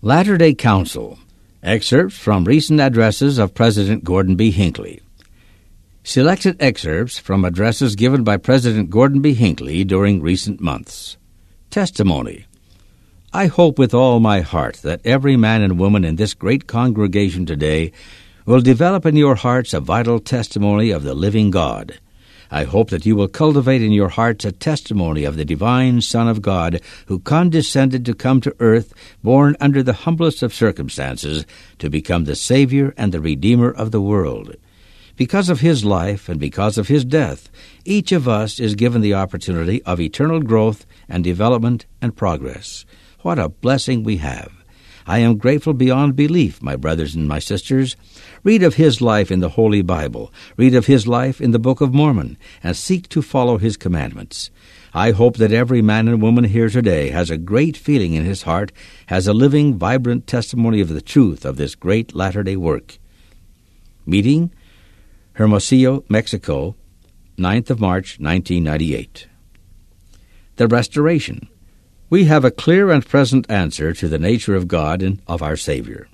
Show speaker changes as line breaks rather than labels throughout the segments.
Latter-day Council. Excerpts from recent addresses of President Gordon B. Hinckley. Selected excerpts from addresses given by President Gordon B. Hinckley during recent months. Testimony. I hope with all my heart that every man and woman in this great congregation today will develop in your hearts a vital testimony of the living God. I hope that you will cultivate in your hearts a testimony of the divine Son of God who condescended to come to earth, born under the humblest of circumstances, to become the Savior and the Redeemer of the world. Because of his life and because of his death, each of us is given the opportunity of eternal growth and development and progress. What a blessing we have! I am grateful beyond belief, my brothers and my sisters. Read of his life in the Holy Bible. Read of his life in the Book of Mormon, and seek to follow his commandments. I hope that every man and woman here today has a great feeling in his heart, has a living, vibrant testimony of the truth of this great latter-day work. Meeting, Hermosillo, Mexico, 9th of March, 1998. The Restoration. We have a clear and present answer to the nature of God and of our Savior.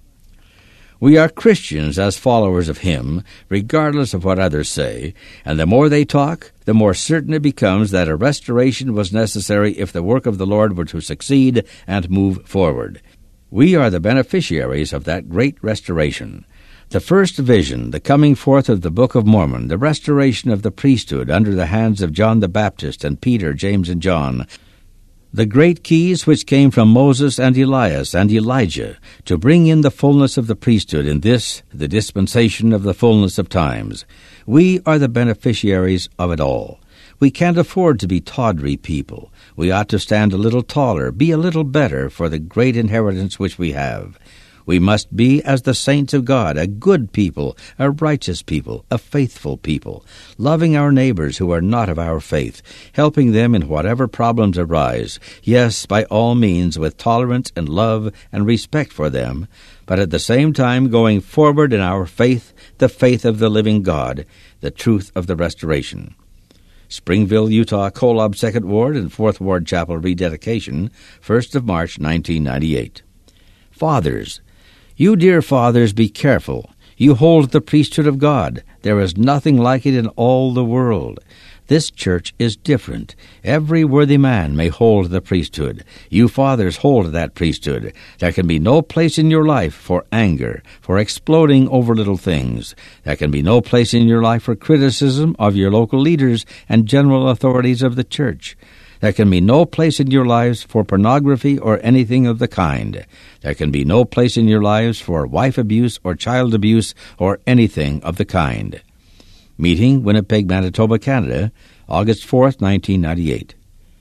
We are Christians as followers of Him, regardless of what others say, and the more they talk, the more certain it becomes that a restoration was necessary if the work of the Lord were to succeed and move forward. We are the beneficiaries of that great restoration. The first vision, the coming forth of the Book of Mormon, the restoration of the priesthood under the hands of John the Baptist and Peter, James, and John, the great keys which came from Moses and Elias and Elijah to bring in the fullness of the priesthood in this, the dispensation of the fullness of times. We are the beneficiaries of it all. We can't afford to be tawdry people. We ought to stand a little taller, be a little better for the great inheritance which we have. We must be as the saints of God, a good people, a righteous people, a faithful people, loving our neighbors who are not of our faith, helping them in whatever problems arise, yes, by all means with tolerance and love and respect for them, but at the same time going forward in our faith, the faith of the living God, the truth of the restoration. Springville, Utah, Kolob 2nd Ward and 4th Ward Chapel rededication, 1st of March, 1998. Fathers, you dear fathers, be careful. You hold the priesthood of God. There is nothing like it in all the world. This church is different. Every worthy man may hold the priesthood. You fathers hold that priesthood. There can be no place in your life for anger, for exploding over little things. There can be no place in your life for criticism of your local leaders and general authorities of the church. There can be no place in your lives for pornography or anything of the kind. There can be no place in your lives for wife abuse or child abuse or anything of the kind. Meeting, Winnipeg, Manitoba, Canada, August 4th, 1998.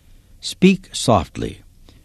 Speak softly.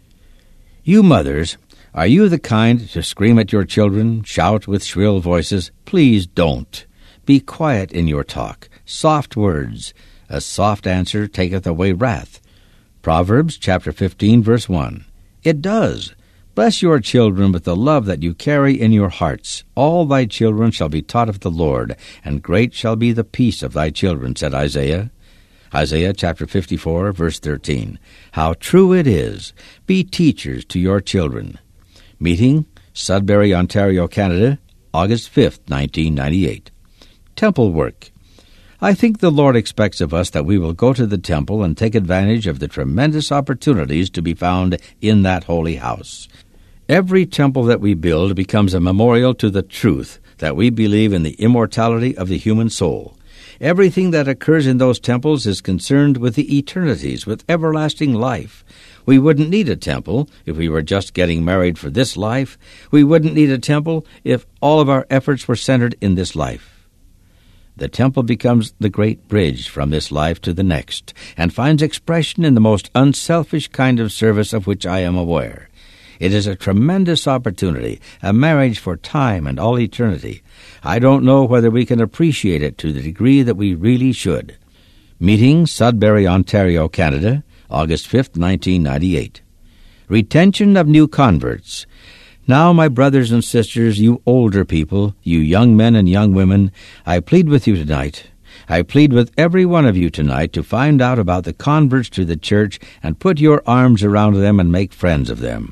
You mothers, are you the kind to scream at your children, shout with shrill voices? Please don't. Be quiet in your talk. Soft words. A soft answer taketh away wrath. Proverbs chapter 15, verse 1. It does. Bless your children with the love that you carry in your hearts. All thy children shall be taught of the Lord, and great shall be the peace of thy children, said Isaiah. Isaiah chapter 54, verse 13. How true it is. Be teachers to your children. Meeting, Sudbury, Ontario, Canada, August 5th, 1998. Temple work. I think the Lord expects of us that we will go to the temple and take advantage of the tremendous opportunities to be found in that holy house. Every temple that we build becomes a memorial to the truth that we believe in the immortality of the human soul. Everything that occurs in those temples is concerned with the eternities, with everlasting life. We wouldn't need a temple if we were just getting married for this life. We wouldn't need a temple if all of our efforts were centered in this life. The temple becomes the great bridge from this life to the next, and finds expression in the most unselfish kind of service of which I am aware. It is a tremendous opportunity, a marriage for time and all eternity. I don't know whether we can appreciate it to the degree that we really should. Meeting, Sudbury, Ontario, Canada, August 5th, 1998. Retention of new converts. Now, my brothers and sisters, you older people, you young men and young women, I plead with you tonight. I plead with every one of you tonight to find out about the converts to the church and put your arms around them and make friends of them.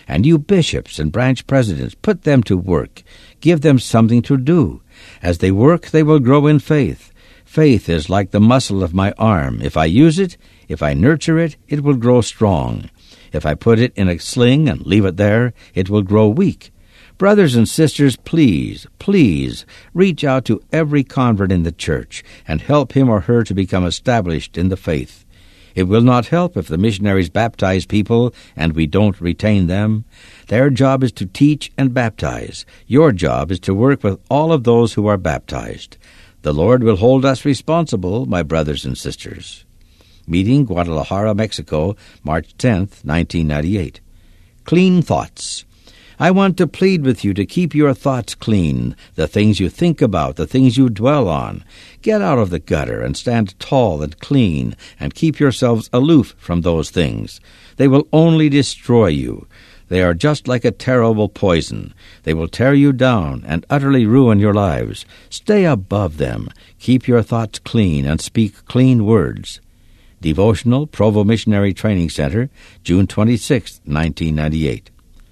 And you bishops and branch presidents, put them to work. Give them something to do. As they work, they will grow in faith. Faith is like the muscle of my arm. If I use it, if I nurture it, it will grow strong. If I put it in a sling and leave it there, it will grow weak. Brothers and sisters, please, please, reach out to every convert in the church and help him or her to become established in the faith. It will not help if the missionaries baptize people and we don't retain them. Their job is to teach and baptize. Your job is to work with all of those who are baptized. The Lord will hold us responsible, my brothers and sisters. Meeting, Guadalajara, Mexico, March 10th, 1998. Clean thoughts. I want to plead with you to keep your thoughts clean, the things you think about, the things you dwell on. Get out of the gutter and stand tall and clean, and keep yourselves aloof from those things. They will only destroy you. They are just like a terrible poison. They will tear you down and utterly ruin your lives. Stay above them. Keep your thoughts clean and speak clean words. Devotional, Provo Missionary Training Center, June 26, 1998.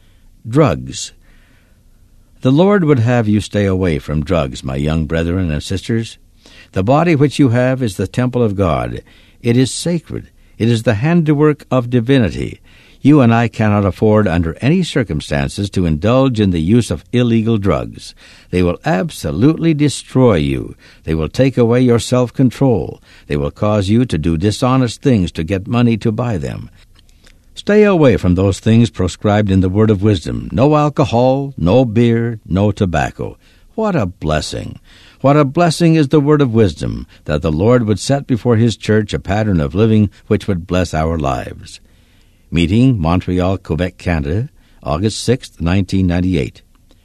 Drugs. The Lord would have you stay away from drugs, my young brethren and sisters. The body which you have is the temple of God. It is sacred. It is the handiwork of divinity. You and I cannot afford under any circumstances to indulge in the use of illegal drugs. They will absolutely destroy you. They will take away your self-control. They will cause you to do dishonest things to get money to buy them. Stay away from those things proscribed in the word of wisdom. No alcohol, no beer, no tobacco. What a blessing! What a blessing is the word of wisdom, that the Lord would set before his church a pattern of living which would bless our lives. Meeting, Montreal, Quebec, Canada, August 6, 1998.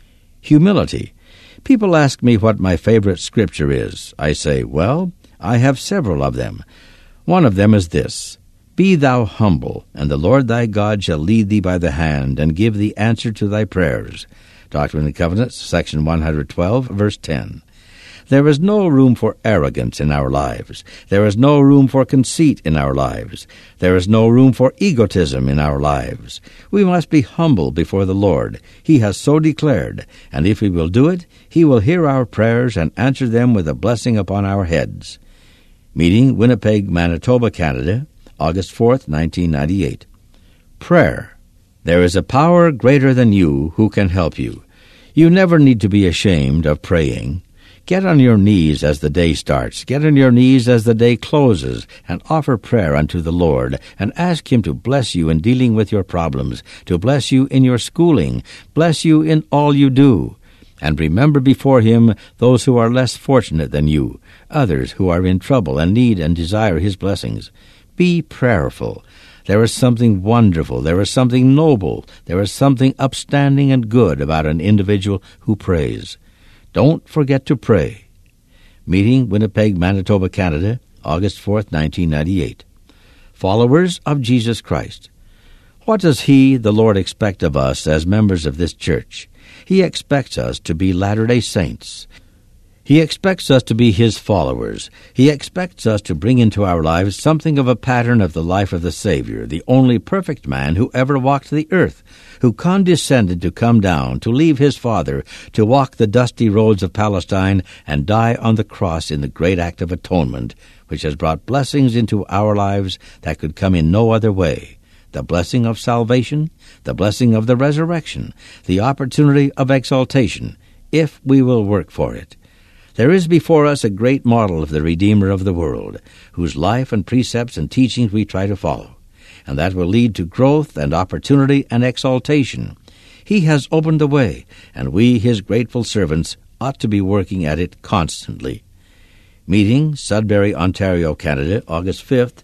Humility. People ask me what my favorite scripture is. I say, well, I have several of them. One of them is this: Be thou humble, and the Lord thy God shall lead thee by the hand, and give thee answer to thy prayers. Doctrine and Covenants, section 112, verse 10. There is no room for arrogance in our lives. There is no room for conceit in our lives. There is no room for egotism in our lives. We must be humble before the Lord. He has so declared, and if we will do it, he will hear our prayers and answer them with a blessing upon our heads. Meeting, Winnipeg, Manitoba, Canada, August 4th, 1998. Prayer. There is a power greater than you who can help you. You never need to be ashamed of praying. Get on your knees as the day starts. Get on your knees as the day closes, and offer prayer unto the Lord, and ask him to bless you in dealing with your problems, to bless you in your schooling, bless you in all you do. And remember before him those who are less fortunate than you, others who are in trouble and need and desire his blessings. Be prayerful. There is something wonderful, there is something noble, there is something upstanding and good about an individual who prays. Don't forget to pray. Meeting, Winnipeg, Manitoba, Canada, August 4th, 1998. Followers of Jesus Christ. What does he, the Lord, expect of us as members of this church? He expects us to be Latter-day Saints. He expects us to be his followers. He expects us to bring into our lives something of a pattern of the life of the Savior, the only perfect man who ever walked the earth, who condescended to come down, to leave his Father, to walk the dusty roads of Palestine, and die on the cross in the great act of atonement, which has brought blessings into our lives that could come in no other way. The blessing of salvation, the blessing of the resurrection, the opportunity of exaltation, if we will work for it. There is before us a great model of the Redeemer of the world, whose life and precepts and teachings we try to follow, and that will lead to growth and opportunity and exaltation. He has opened the way, and we, his grateful servants, ought to be working at it constantly. Meeting, Sudbury, Ontario, Canada, August 5th,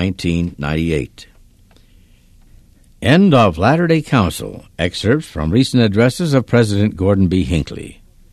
1998. End of Latter-day Council. Excerpts from recent addresses of President Gordon B. Hinckley.